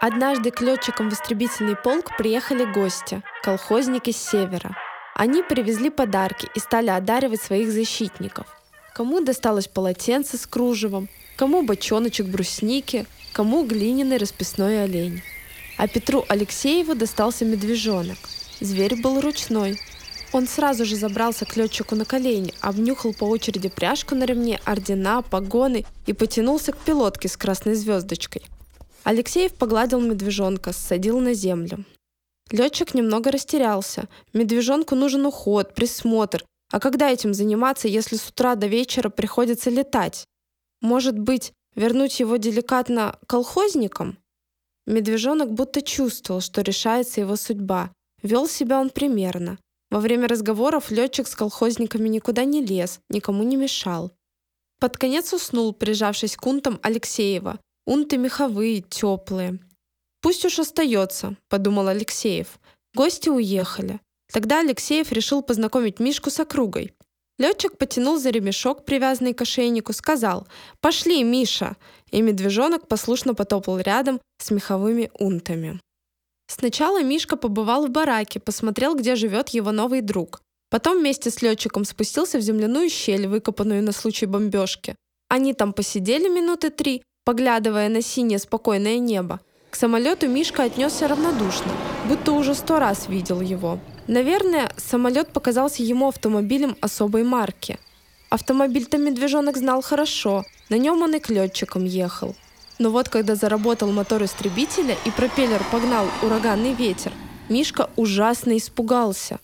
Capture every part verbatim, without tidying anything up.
Однажды к летчикам в истребительный полк приехали гости, колхозники с севера. Они привезли подарки и стали одаривать своих защитников. Кому досталось полотенце с кружевом, кому бочоночек брусники, кому глиняный расписной олень. А Петру Алексееву достался медвежонок. Зверь был ручной. Он сразу же забрался к летчику на колени, обнюхал по очереди пряжку на ремне, ордена, погоны и потянулся к пилотке с красной звездочкой. Алексеев погладил медвежонка, ссадил на землю. Летчик немного растерялся. Медвежонку нужен уход, присмотр. А когда этим заниматься, если с утра до вечера приходится летать? Может быть, вернуть его деликатно колхозникам? Медвежонок будто чувствовал, что решается его судьба. Вел себя он примерно. Во время разговоров летчик с колхозниками никуда не лез, никому не мешал. Под конец уснул, прижавшись к унтам Алексеева. Унты меховые, теплые. «Пусть уж остается», — подумал Алексеев. Гости уехали. Тогда Алексеев решил познакомить Мишку с округой. Летчик потянул за ремешок, привязанный к ошейнику, сказал: «Пошли, Миша!» И медвежонок послушно потопал рядом с меховыми унтами. Сначала Мишка побывал в бараке, посмотрел, где живет его новый друг. Потом вместе с летчиком спустился в земляную щель, выкопанную на случай бомбежки. Они там посидели минуты три, поглядывая на синее спокойное небо. К самолету Мишка отнесся равнодушно, будто уже сто раз видел его. Наверное, самолет показался ему автомобилем особой марки. Автомобиль-то медвежонок знал хорошо, на нем он и к летчикам ехал. Но вот когда заработал мотор истребителя и пропеллер погнал ураганный ветер, Мишка ужасно испугался.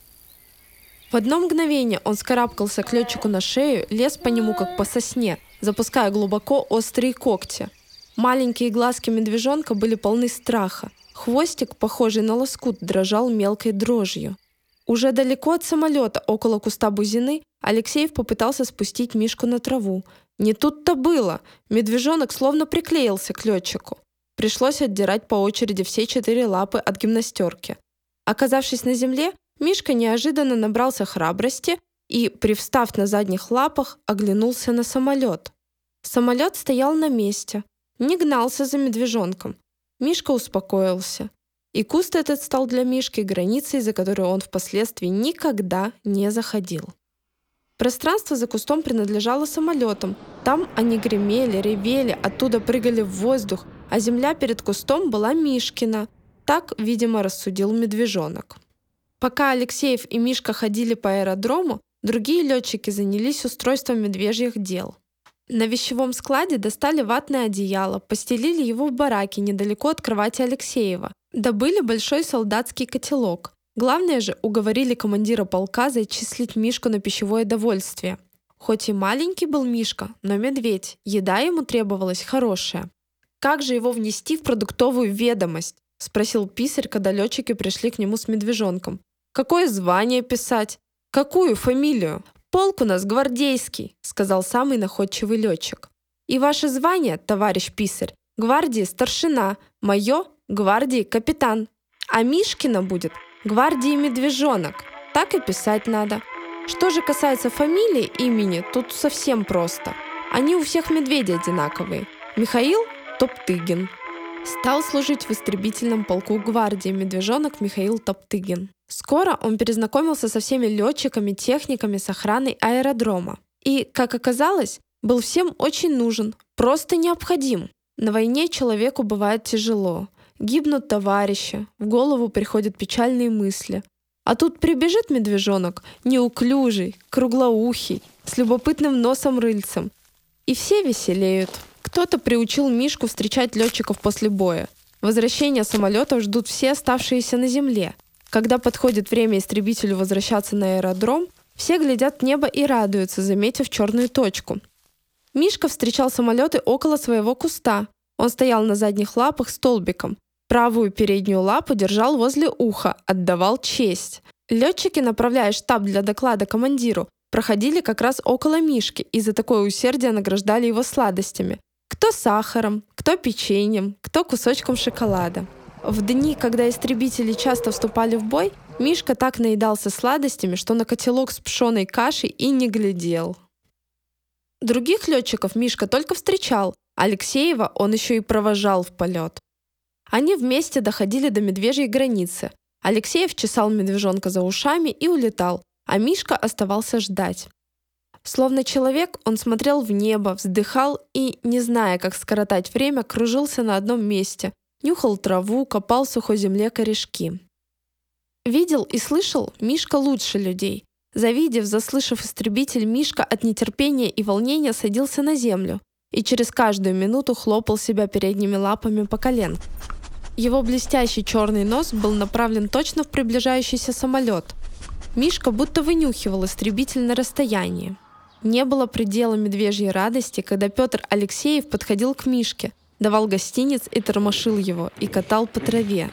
В одно мгновение он скарабкался к летчику на шею, лез по нему как по сосне, запуская глубоко острые когти. Маленькие глазки медвежонка были полны страха. Хвостик, похожий на лоскут, дрожал мелкой дрожью. Уже далеко от самолета, около куста бузины, Алексеев попытался спустить Мишку на траву. Не тут-то было. Медвежонок словно приклеился к летчику. Пришлось отдирать по очереди все четыре лапы от гимнастерки. Оказавшись на земле, Мишка неожиданно набрался храбрости и, привстав на задних лапах, оглянулся на самолет. Самолет стоял на месте, не гнался за медвежонком. Мишка успокоился. И куст этот стал для Мишки границей, за которую он впоследствии никогда не заходил. Пространство за кустом принадлежало самолетам. Там они гремели, ревели, оттуда прыгали в воздух, а земля перед кустом была Мишкина. Так, видимо, рассудил медвежонок. Пока Алексеев и Мишка ходили по аэродрому, другие летчики занялись устройством медвежьих дел. На вещевом складе достали ватное одеяло, постелили его в бараке недалеко от кровати Алексеева. Добыли большой солдатский котелок. Главное же, уговорили командира полка зачислить Мишку на пищевое довольствие. Хоть и маленький был Мишка, но медведь, еда ему требовалась хорошая. «Как же его внести в продуктовую ведомость?» — спросил писарь, когда летчики пришли к нему с медвежонком. «Какое звание писать? Какую фамилию?» «Полк у нас гвардейский», — сказал самый находчивый летчик. «И ваше звание, товарищ писарь, гвардии старшина, мое — гвардии капитан. А Мишкина будет гвардии медвежонок. Так и писать надо. Что же касается фамилии, имени, тут совсем просто. Они у всех медведей одинаковые. Михаил Топтыгин». Стал служить в истребительном полку гвардии медвежонок Михаил Топтыгин. Скоро он перезнакомился со всеми летчиками, техниками, с охраной аэродрома. И, как оказалось, был всем очень нужен, просто необходим. На войне человеку бывает тяжело. Гибнут товарищи, в голову приходят печальные мысли. А тут прибежит медвежонок, неуклюжий, круглоухий, с любопытным носом-рыльцем. И все веселеют. Кто-то приучил Мишку встречать летчиков после боя. Возвращения самолетов ждут все оставшиеся на земле. Когда подходит время истребителю возвращаться на аэродром, все глядят в небо и радуются, заметив черную точку. Мишка встречал самолеты около своего куста. Он стоял на задних лапах столбиком. Правую переднюю лапу держал возле уха, отдавал честь. Летчики, направляя штаб для доклада командиру, проходили как раз около Мишки и за такое усердие награждали его сладостями. Кто сахаром, кто печеньем, кто кусочком шоколада. В дни, когда истребители часто вступали в бой, Мишка так наедался сладостями, что на котелок с пшеной кашей и не глядел. Других летчиков Мишка только встречал, Алексеева он еще и провожал в полет. Они вместе доходили до медвежьей границы. Алексеев чесал медвежонка за ушами и улетал, а Мишка оставался ждать. Словно человек, он смотрел в небо, вздыхал и, не зная, как скоротать время, кружился на одном месте, нюхал траву, копал в сухой земле корешки. Видел и слышал Мишка лучше людей. Завидев, заслышав истребитель, Мишка от нетерпения и волнения садился на землю и через каждую минуту хлопал себя передними лапами по колену. Его блестящий черный нос был направлен точно в приближающийся самолет. Мишка будто вынюхивал истребитель на расстоянии. Не было предела медвежьей радости, когда Петр Алексеев подходил к Мишке, давал гостинец и тормошил его, и катал по траве.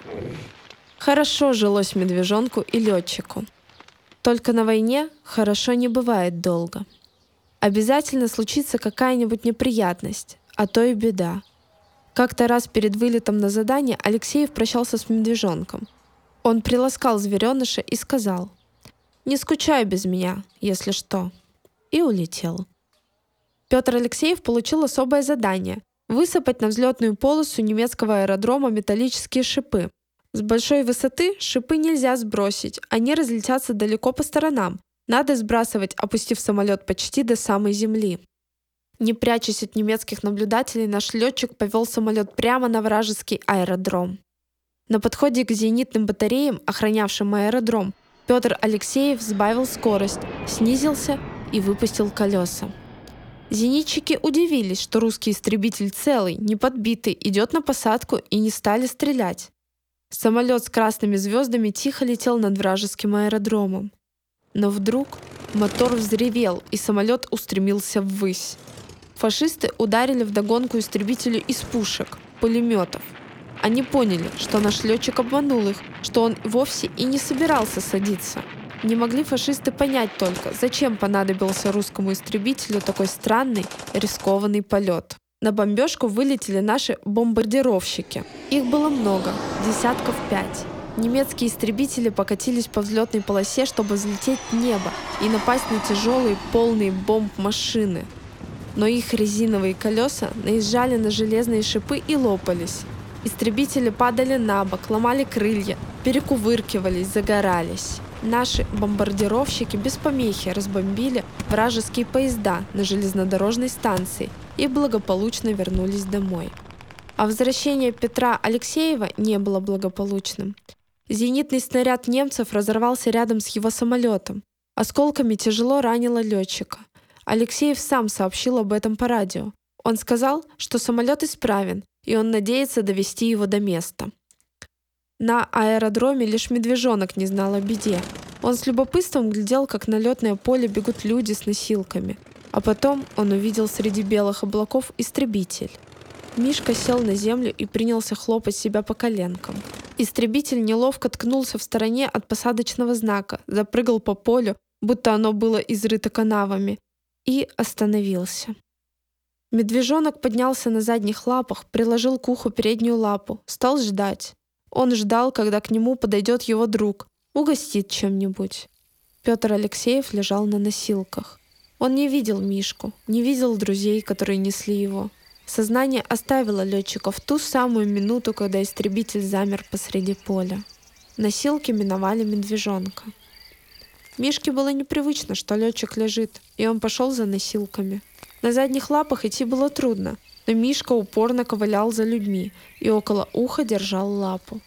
Хорошо жилось медвежонку и летчику. Только на войне хорошо не бывает долго. Обязательно случится какая-нибудь неприятность, а то и беда. Как-то раз перед вылетом на задание Алексеев прощался с медвежонком. Он приласкал звереныша и сказал: «Не скучай без меня, если что», и улетел. Петр Алексеев получил особое задание — высыпать на взлетную полосу немецкого аэродрома металлические шипы. С большой высоты шипы нельзя сбросить, они разлетятся далеко по сторонам. Надо сбрасывать, опустив самолет почти до самой земли. Не прячась от немецких наблюдателей, наш летчик повел самолет прямо на вражеский аэродром. На подходе к зенитным батареям, охранявшим аэродром, Петр Алексеев сбавил скорость, снизился и выпустил колеса. Зенитчики удивились, что русский истребитель целый, не подбитый, идет на посадку, и не стали стрелять. Самолет с красными звездами тихо летел над вражеским аэродромом. Но вдруг мотор взревел, и самолет устремился ввысь. Фашисты ударили вдогонку истребителю из пушек, пулеметов. Они поняли, что наш летчик обманул их, что он вовсе и не собирался садиться. Не могли фашисты понять только, зачем понадобился русскому истребителю такой странный, рискованный полет. На бомбежку вылетели наши бомбардировщики. Их было много, десятков пять. Немецкие истребители покатились по взлетной полосе, чтобы взлететь в небо и напасть на тяжелые, полные бомб машины. Но их резиновые колеса наезжали на железные шипы и лопались. Истребители падали на бок, ломали крылья, перекувыркивались, загорались. Наши бомбардировщики без помехи разбомбили вражеские поезда на железнодорожной станции и благополучно вернулись домой. А возвращение Петра Алексеева не было благополучным. Зенитный снаряд немцев разорвался рядом с его самолетом. Осколками тяжело ранило летчика. Алексеев сам сообщил об этом по радио. Он сказал, что самолет исправен, и он надеется довести его до места. На аэродроме лишь медвежонок не знал о беде. Он с любопытством глядел, как на летное поле бегут люди с носилками. А потом он увидел среди белых облаков истребитель. Мишка сел на землю и принялся хлопать себя по коленкам. Истребитель неловко ткнулся в стороне от посадочного знака, запрыгал по полю, будто оно было изрыто канавами, и остановился. Медвежонок поднялся на задних лапах, приложил к уху переднюю лапу, стал ждать. Он ждал, когда к нему подойдет его друг, угостит чем-нибудь. Петр Алексеев лежал на носилках. Он не видел Мишку, не видел друзей, которые несли его. Сознание оставило летчика в ту самую минуту, когда истребитель замер посреди поля. Носилки миновали медвежонка. Мишке было непривычно, что летчик лежит, и он пошел за носилками. На задних лапах идти было трудно, но Мишка упорно ковылял за людьми и около уха держал лапу.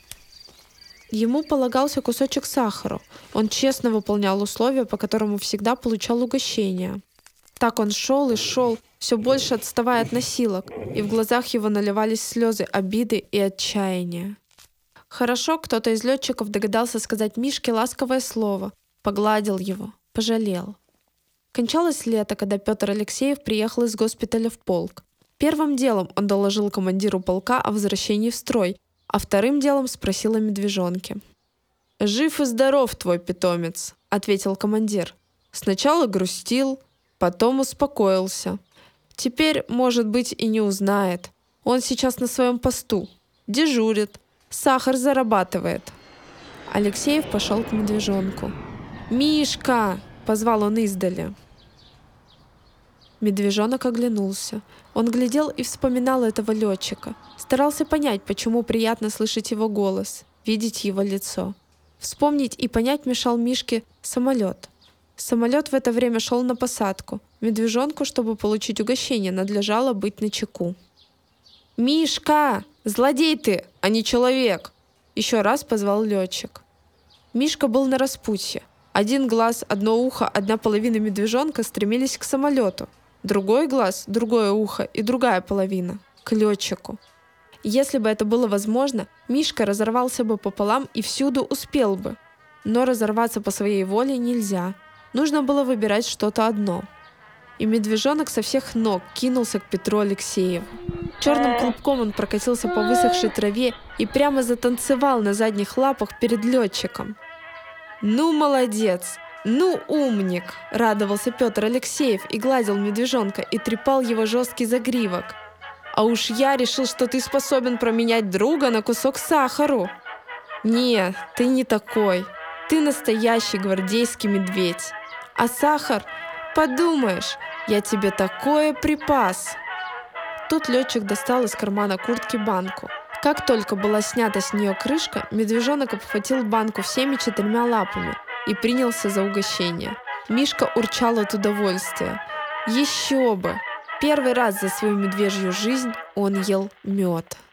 Ему полагался кусочек сахара. Он честно выполнял условия, по которому всегда получал угощение. Так он шел и шел, все больше отставая от носилок, и в глазах его наливались слезы обиды и отчаяния. Хорошо, кто-то из летчиков догадался сказать Мишке ласковое слово, погладил его, пожалел. Кончалось лето, когда Петр Алексеев приехал из госпиталя в полк. Первым делом он доложил командиру полка о возвращении в строй, а вторым делом спросил о медвежонке. «Жив и здоров твой питомец», — ответил командир. «Сначала грустил, потом успокоился. Теперь, может быть, и не узнает. Он сейчас на своем посту. Дежурит. Сахар зарабатывает». Алексеев пошел к медвежонку. «Мишка!» — позвал он издали. Медвежонок оглянулся. Он глядел и вспоминал этого летчика. Старался понять, почему приятно слышать его голос, видеть его лицо. Вспомнить и понять мешал Мишке самолет. Самолет в это время шел на посадку. Медвежонку, чтобы получить угощение, надлежало быть начеку. «Мишка! Злодей ты, а не человек!» Еще раз позвал летчик. Мишка был на распутье. Один глаз, одно ухо, одна половина медвежонка стремились к самолету. Другой глаз, другое ухо и другая половина — к летчику. Если бы это было возможно, Мишка разорвался бы пополам и всюду успел бы. Но разорваться по своей воле нельзя. Нужно было выбирать что-то одно. И медвежонок со всех ног кинулся к Петру Алексееву. Черным клубком он прокатился по высохшей траве и прямо затанцевал на задних лапах перед летчиком. «Ну, молодец! Ну, умник!» — радовался Петр Алексеев и гладил медвежонка и трепал его жесткий загривок. «А уж я решил, что ты способен променять друга на кусок сахару!» «Не, ты не такой. Ты настоящий гвардейский медведь. А сахар? Подумаешь, я тебе такое припас!» Тут летчик достал из кармана куртки банку. Как только была снята с нее крышка, медвежонок обхватил банку всеми четырьмя лапами и принялся за угощение. Мишка урчал от удовольствия. Еще бы! Первый раз за свою медвежью жизнь он ел мед.